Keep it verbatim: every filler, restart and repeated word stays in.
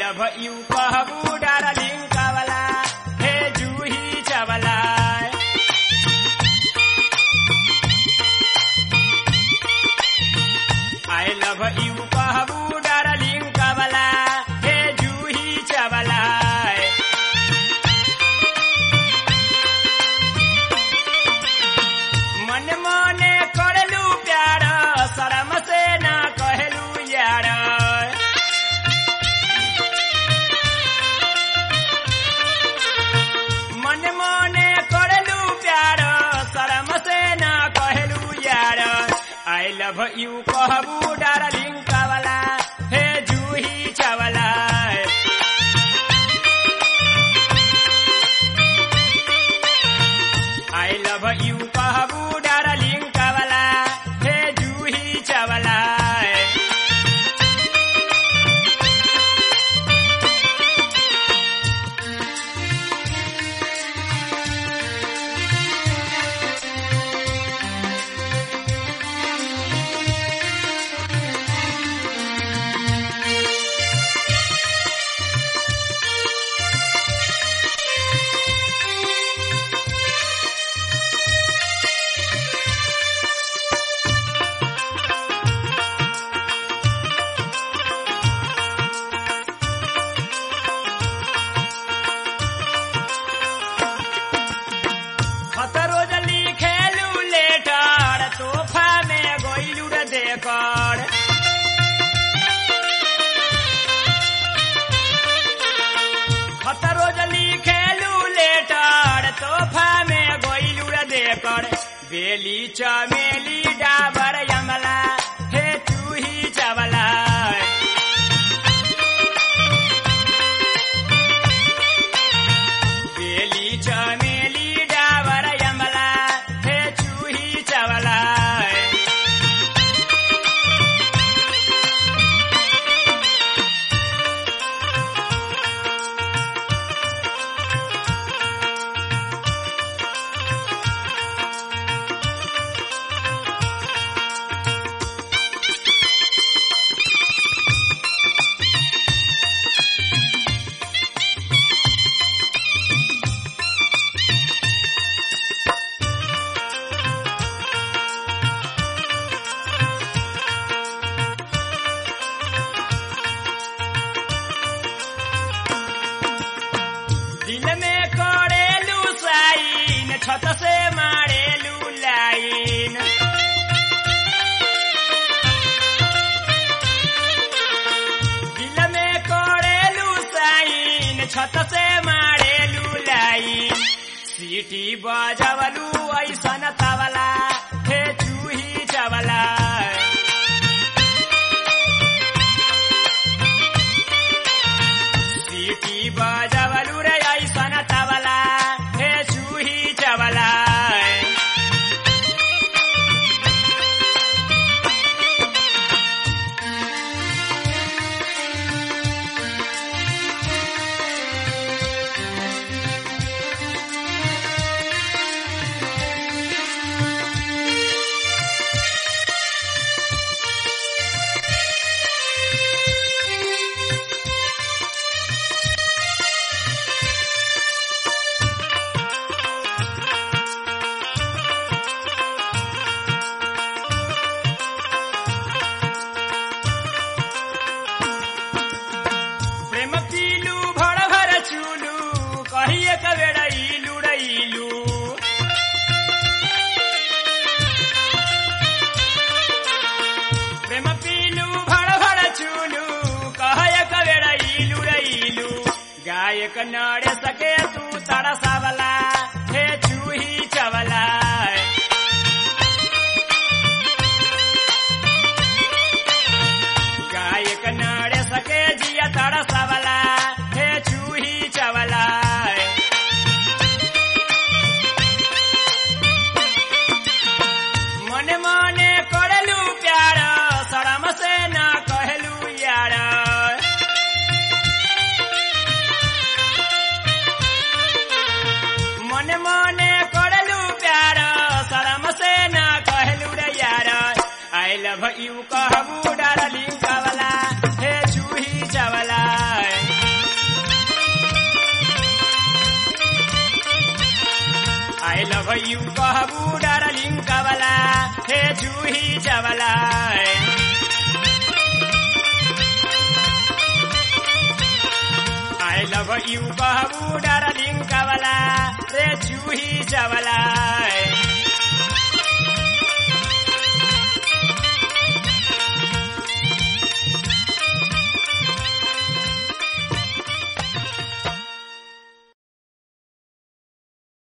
love you कहबू darling कावला हे Juhi Chawla I love you कहबू डार्लिंग कावला हे जूही चावला मन मने करलू प्यार शरम से ना कहलू यार मन मने करलू प्यार शरम से ना कहलू यार I love you कहबू डार्लिंग कावला हे Juhi Chawla I love you कहबू डार्लिंग कावला हे जूही चावला कर खतरो जली खेलू लेटर तोहफा में गोइलू देकर बेली चमेली डाबर यमला हे जूही चावला बेली चमेली डाबर यमला हे जूही चावला छत से मारेलू लाइन दिल में कोरेलू साइन छत से मारेलू लाइन सीटी बजवलू ऐसन तवला हे जूही चावला सीटी बजवलू रे ऐसन तवला हे जूही चावला प्रेम पीलू भड़ भड़ चूलू कह कवेड़ू रईलू गायक नड़े सके तू तड़सावला हे जूही चावला गायक नड़े सके जिया तड़सावला हे जूही चावला मने मने करलू प्यार शरम से ना कहलू यार मने मने करलू प्यार शरम से ना कहलू रे यार I love you कहबू डार्लिंग कावला हे Juhi Chawla I love you कहबू डार्लिंग कवला हे Juhi Chawla I love you कहबू डार्लिंग कवला रे जूही चवला